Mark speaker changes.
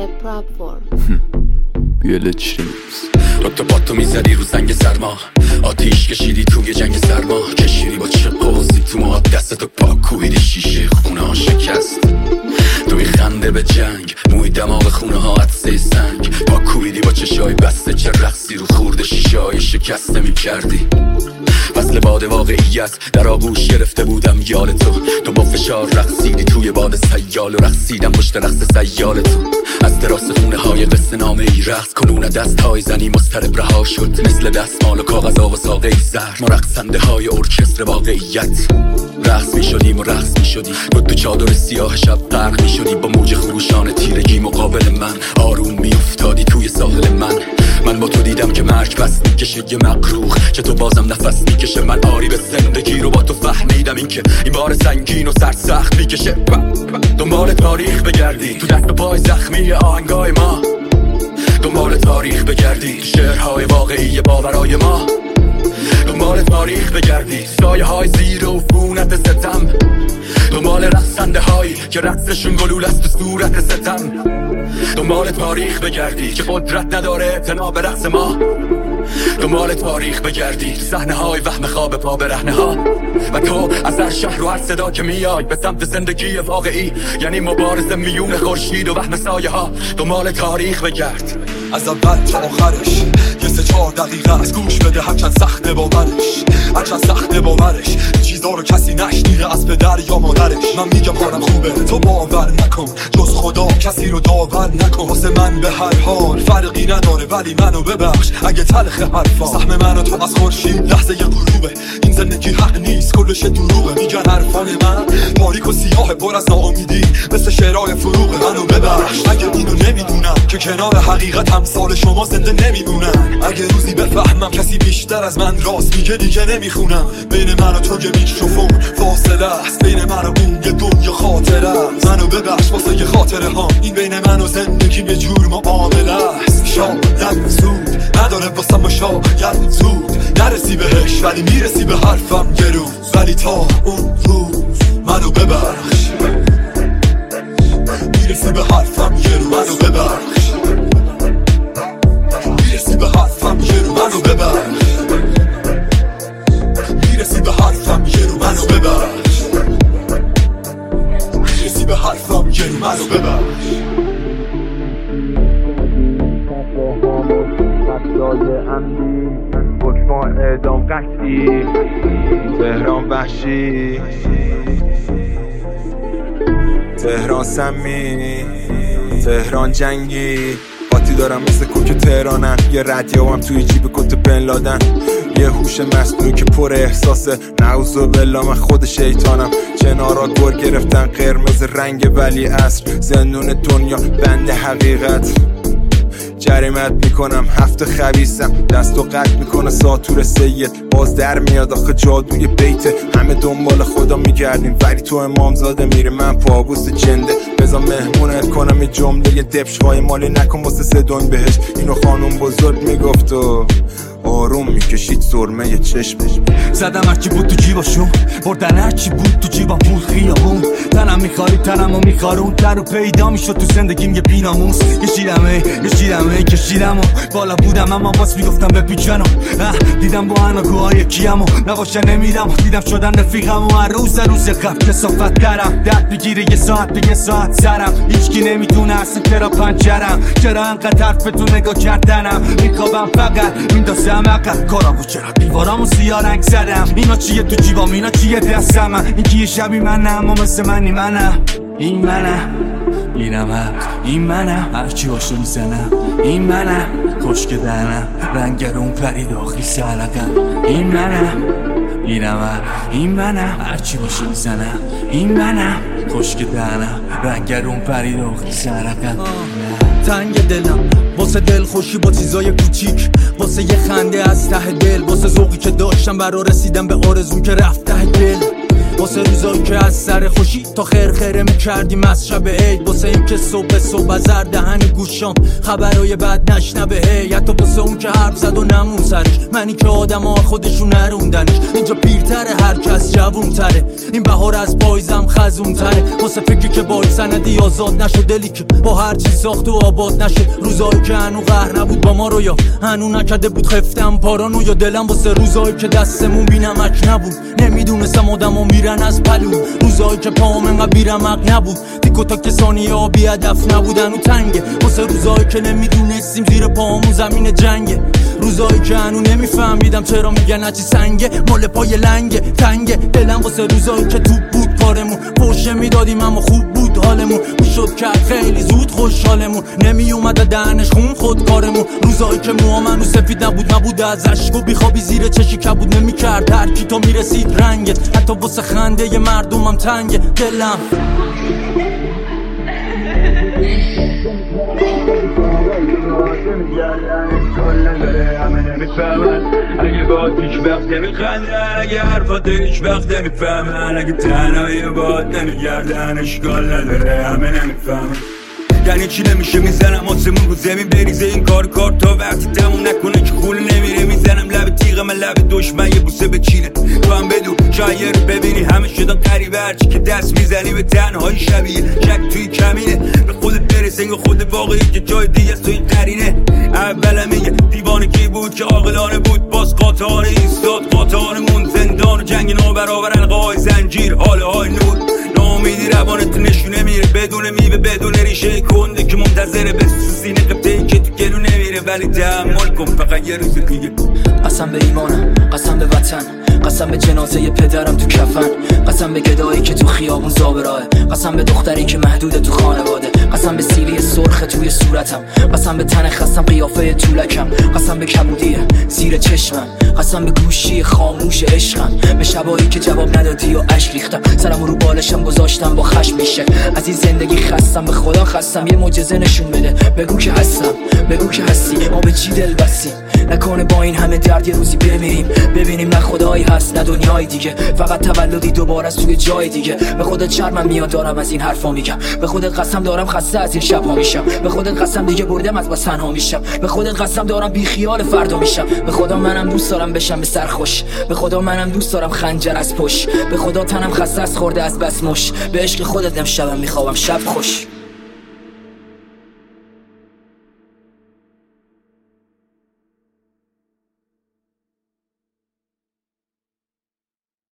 Speaker 1: platform.
Speaker 2: رد پاتو میزدی رو زنگ سرما، آتیش کشیدی توی جنگ سرما، کشیدی با چه قوزی تو موهات، دستتو پاکویدی شیشه خونه ها شکست، توی خنده به جنگ، موی دماغ خونه ها عدسه سنگ، پاکویدی با چشای بسته، چه رقصی رو خورده شیشه های شکسته میکردی. فصل باد واقعیت در آغوش گرفته بودم یاد تو با فشار رقصیدی توی باد سیال و رقصیدم پشت رقص سیال تو. از دراز خونه های قصه نامه ای رقص کنون دست های زنی مضطرب رها شد، مثل دستمال و کاغذ و ساقه ای زهر، ما رقصنده های ارکستر واقعیت. رقص می شدیم و رقص می شدی، تو چادر سیاه شب غرق می شدی، با موج خروشان تیرگی مقابل من آروم می افتادی توی ساحل من با تو دیدم که مرگ پس میکشه یه مقروخ، که تو بازم نفس میکشه، من آری به زندگی رو با تو فهمیدم، این که این بار سنگین و سرسخت میکشه. دنبال تاریخ بگردی تو دست و پای زخمی آهنگای ما، دنبال تاریخ بگردی تو شعرهای واقعی باورای ما، دنبال تاریخ بگردی سایه های زیر و فونت ستم، دنبال رقصنده هایی که رقصشون گلول است تو صورت ستم، دنبال تاریخ بگردی که قدرت نداره اعتنا به رقص ما، دنبال تاریخ بگردی تو صحنه های وهم خواب پا برهنه ها، و تو از هر شهر و هر صدا که میای به سمت زندگی واقعی، یعنی مبارزه میون خورشید و وهم سایه ها. دنبال تاریخ بگرد
Speaker 3: از اول تا آخرش، یه 3-4 دقیقه از گوش بده، هرچند سخته باورش، هرچند سخته باورش، چیزا رو کسی نشنیده از پدر یا مادرش. من میگم حالم خوبه تو باور نکن، جز خدا کسی رو داور نکن، واسه من به هر حال فرقی نداره، ولی منو ببخش اگه تلخ حرفا. سهم من و تو از خورشید لحظه غروبه، این زندگی حق نیست کلش دروغه، میگن حرفان من تاریک و سیاه پر از ناامیدی مثل شعرهای فروغه. منو ببخش اگه اینو نمیدونم که کنار حقیقت امثال شما زنده نمیمونن، اگه روزی بفهمم کسی بیشتر از من راست میگه دیگه نمیخونم. بین من و تو یه میکروفون فاصله است، بین من و اون یه دنیا خاطره است. منو ببخش واسه یه خاطره ها، این بین من و زندگی یه جور معامله است. شاید زود نداره واسه ما، شاید زود نرسی بهش، ولی میرسی به حرفم یه روز. ولی تا اون روز منو ببخش، میرسی به حرفم یه روز. منو ببخش، میرسی به حرفم یه روز. منو ببخش، میرسی به حرفم یه روز. منو ببخش، میرسی به حرفم یه روز. منو ببخش.
Speaker 4: قتلای عمدی، حکم اعدام قطعی، تهران وحشی، تهران سمی، تهران جنگی. قاطی دارم مثل کوک تهرانن، یه ردیابم توی جیب کت بن لادن، یه هوش مصنوعی که پر احساسه، نعوذ بالله من خود شیطانم. کنارا گر گرفتن قرمز رنگ ولی عصر، زندون دنیا بند حقیقت. جریمت میکنم هفت خبیثم، دستو قطع میکنه ساتور سید، باز در میاد آخه جادوی بیته. همه دنبال خدا میگردیم ولی تو امامزاده میره، من پابوس جنده. بذار مهمونت کنم یه جمله، یه دبشهای مالی نکن واسه سدون بهش. اینو خانوم بزرگ میگفت و آروم میکشید سرمه یه چشمش.
Speaker 5: زدم هرچی بود تو جیباشون، بردن هرچی بود تو جیبم، پول خیابون. تنم میخاری تنمو میخارون، تر و پیدا میشد تو زندگیم یه بیناموس. کشیدم و بالا بودم اما باز میگفتم بپیچنم. دیدم با هنگوهای کیم و نباشه نمیدم، دیدم شدن رفیقم و هر روز قبل کسافت درم. درد بگیره یه ساعت به یه ساعت سرم، هیچکی نمیدونه اصلا چرا پنجرم، چرا انقدر حرف تو نگاه کردنم. میخوابم فقط میندازم عقب کارامو، چرا دیوارامو سیاه رنگ زدم. اینا چیه تو جیبام، اینا چیه دستم، این که یه شبی منم اما مثل منی منم. این منم، این منم، هرچی باشو میزنم. این منم، خشک دهنم، رنگرون پرید آخی سرقم. این منم، هرچی باشو میزنم. این منم، خشک دهنم، رنگرون پرید آخی سرقم. تنگ دلم واسه دل خوشی با چیزای کوچیک، واسه یه خنده از ته دل، واسه ذوقی که داشتم برا رسیدم به آرزوم که رفت ته دل. واسه روزایی که از سر خوشی تا خرخره میکردیم از شب عید، واسه این که صبح از زر دهن گوشام خبرای بد نشنوه هی، حتی واسه اون که حرف زد و نمون سرش، منی که آدم خودشون نروندنش. اینجا پیرتره هر کس جوونتره، این بهار از پاییزم خزونتره، واسه فکری که با سندی آزاد نشه، دلی که با هر چی ساخت و آباد نشه، روزایی که هنو قهر نبود با ما رو یا هنو نکرده بود خفتم پارانو، یا دلم واسه روزایی که دستمون بینمک نبود، نمیدونستم آدمو میرن از پلو، روزایی که پاهم انقدر بیرمق نبود، تیکو تا کسانی ها بی هدف نبودن و تنگه، واسه روزایی که نمیدونستیم زیر پاهمون زمین جنگه، روزایی که هنو نمیفهمیدم چرا میگن هرچی سنگه مال پای لنگه تنگه، دلم واسه روزایی که توپ بود کارمون، پوشه میدادیم اما خوب بود حالمون، میشد کرد خیلی زود خوشحالمون، نمیومد دهنش خون خود کارمون، روزایی که موامنو سفید نبود از عشق و بیخوابی زیر چشی کبود، نمیکرد هر کی تو میرسید رنگت، حتی واسه خنده ی مردمم تنگه دلم.
Speaker 1: اگه باید هیچ وقت نمیخندن، اگه حرفات هیچ وقت نمیفهمن، اگه تنهایی باید نمیگردن، اشکال نداره همه نمیفهمن. یعنی چی نمیشه میزنم آسمون رو زمین بریزه این کار تا وقتی تموم نکنه که خول نمیره، میزنم لب تیغم لب دشمن یه بوسه بچینه، تو هم بدو شاید رو ببینی همه شدن قریبه، هرچی که دست میزنی به تنهایی شبیه شک توی کمینه، به خودت برسه انگار خود واقعی که جای دیگه است توی قرینه. اولم میگه دیوانه کی بود که عاقلانه بود، باز قاطار ایستاد قاطارمون، زندان و جنگ نابرابر القای زنجیر حاله های نور، ناامیدی روانت نشونه میره بدون میوه بدون ریشه کنده که منتظره به سینه قبطه‌ای که تو گلو نمیره، ولی تحمل کن فقط یه روز دیگه.
Speaker 6: قسم به ایمانم، قسم به وطن، قسم به جنازه پدرم تو کفن، قسم به گدایی که تو خیابون زابراهه، قسم به دختری که محدوده تو خانواده، قسم به سیلی سرخ توی صورتم، قسم به تن خستم قیافه طولکم، قسم به کبودی زیر چشمم، قسم به گوشی خاموش عشقم، به شبایی که جواب ندادی و اشک ریختم، سرم رو بالشم گذاشتم با خشم میشه، از این زندگی خستم، به خدا خستم، یه معجزه نشون بده، بگو که هستم، بگو که هستی، ما به چی دل بستیم، نکنه با این همه درد یه روزی بمیریم، ببینیم نه خدایی هست نه دنیای دیگه، فقط تولدی دوباره از توی جای دیگه، به خودت شرمم میاد دارم از این حرفا میگم، به خودت قسم دارم خسته از این شب‌ها میشم، به خودت قسم دیگه بردم از بس تنها میشم، به خودت قسم دارم بی خیال فردا میشم، به خدا منم دوست دارم بشم به سرخوش، به خدا منم دوست دارم خنجر از پشت، به خدا تنم خسته از خورده از بس مش، به عشق خودت امشبم میخوام شب خوش.